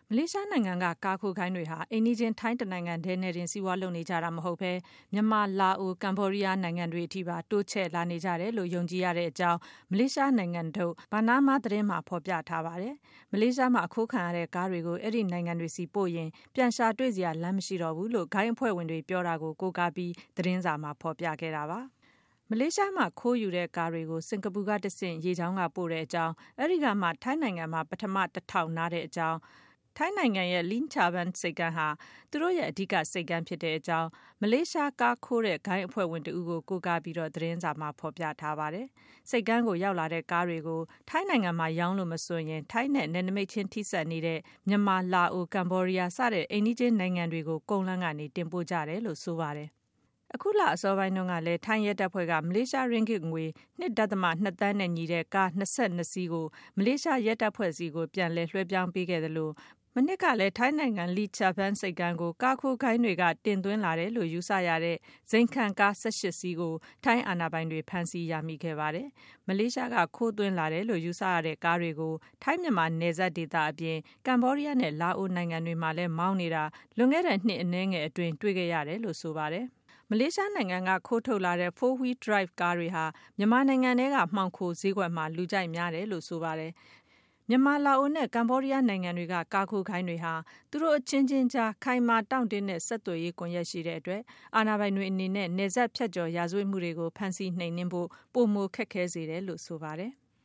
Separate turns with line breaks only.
မလေးရှားနိုင်ငံကကားခိုးဂိုဏ်းတွေဟာအိမ်နီးချင်းထိုင်းတနိုင်ငံထဲနဲ့တင်စီးပွားလုပ်နေကြတာမဟုတ်ဘဲမြန်မာ၊လာအို၊ကမ္ဘောဒီးယားနိုင်ငံတွေအထိပါတိုးချဲ့လာနေကြတယ်လို့ယုံကြည်ရတဲ့အကြောင်းမလေးရှားနိုင်ငံထုတ် Bernama သတင်းမှာဖော်ပြထားပါတယ်။မလေးရှားမှာအခိုးခံရတဲ့ကားတွေကိုအဲဒီနိုင်ငံတွေဆီပို့ရင်ပြန်ရှာတွေ့စရာလမ်းမရှိတော့ဘူးလို့ဂိုဏ်းအဖွဲ့ဝင်တွေပြောတာကိုကိုးကားပြီးသတင်းစာမှာဖော်ပြခဲ့တာပါ။မလေးရှားမှာခိုးယူတဲ့ကားတွေကိုစင်ကာပူကတဆင့်ရေကြောင်းကပို့တဲ့အကြောင်းအဲဒီကမှထိုင်းနိုင်ငံမှာပထမတစ်ထောင်နားတဲ့အကြောင်းထိုင်းနိုင်ငံရဲ့ Lim Cha Band ဆိပ်ကမ်းဟာသူတို့ရဲ့အဓိကဆိပ်ကမ်းဖြစ်တဲ့အကြောင်းမလေးရှားကားခိုးတဲ့ဂိုဏ်းအဖွဲ့ဝင်တဦးကိုကိုးကားပြီးသတင်းစာမှာဖော်ပြထားပါတယ်။ဆိပ်ကမ်းကိုရောက်လာတဲ့ကားတွေကိုထိုင်းနိုင်ငံမှာရောင်းလို့မစွန့်ရင်ထိုင်းနဲ့နယ်နိမိတ်ချင်းထိစပ်နေတဲ့မြန်မာ၊လာအို၊ကမ္ဘောဒီးယားစတဲ့အိမ်နီးချင်းနိုင်ငံတွေကိုကုန်းလမ်းကနေတင်ပို့ကြတယ်လို့ဆိုပါတယ်။အခုလအစောပိုင်းတုန်းကလည်းထိုင်းရဲတပ်ဖွဲ့ကမလေးရှားရင်းဂစ်ငွေ 2.2 သန်းနဲ့ညီတဲ့ကား22စီးကိုမလေးရှားရဲတပ်ဖွဲ့စီကိုပြန်လည်လွှဲပြောင်းပေးခဲ့သလိုမနှစ်ကလည်းထိုင်းနိုင်ငံ Lim Cha Band ဆိပ်ကမ်းကိုကားခိုးဂိုဏ်းတွေကတင်သွင်းလာတယ်လို့ယူဆရတဲ့ဇိမ်ခံကား18စီးကိုထိုင်းအာဏာပိုင်တွေဖမ်းဆီးရမိခဲ့ပါတယ်။မလေးရှားကခိုးသွင်းလာတယ်လို့ယူဆရတဲ့ကားတွေကိုထိုင်းမြန်မာနယ်စပ်ဒေသအပြင်ကမ္ဘောဒီးယားနဲ့လာအိုနိုင်ငံတွေမှာလည်းမောင်းနေတာလွန်ခဲ့တဲ့နှစ်အနည်းငယ်အတွင်းတွေ့ခဲ့ရတယ်လို့ဆိုပါတယ်။မလေးရှားနိုင်ငံကခိုးထုတ်လာတဲ့ 4-wheel drive ကားတွေဟာမြန်မာနိုင်ငံထဲကမှောင်ခိုဈေးကွက်မှာလူကြိုက်များတယ်လို့ဆိုပါတယ်။မြန်မာ၊လာအိုနဲ့ကမ္ဘောဒီးယားနိုင်ငံတွေကကားခိုးဂိုဏ်းတွေဟာသူတို့အချင်းချင်းကြားခိုင်မာတောင့်တင်းတဲ့ဆက်သွယ်ရေးကွန်ရက်ရှိတဲ့အတွက်အာဏာပိုင်တွေအနေနဲ့နယ်စပ်ဖြတ်ကျော်ရာဇဝတ်မှုတွေကိုဖမ်းဆီးနှိမ်နင်းဖို့ပိုမိုခက်ခဲစေတယ်လို့ဆိုပါတယ်။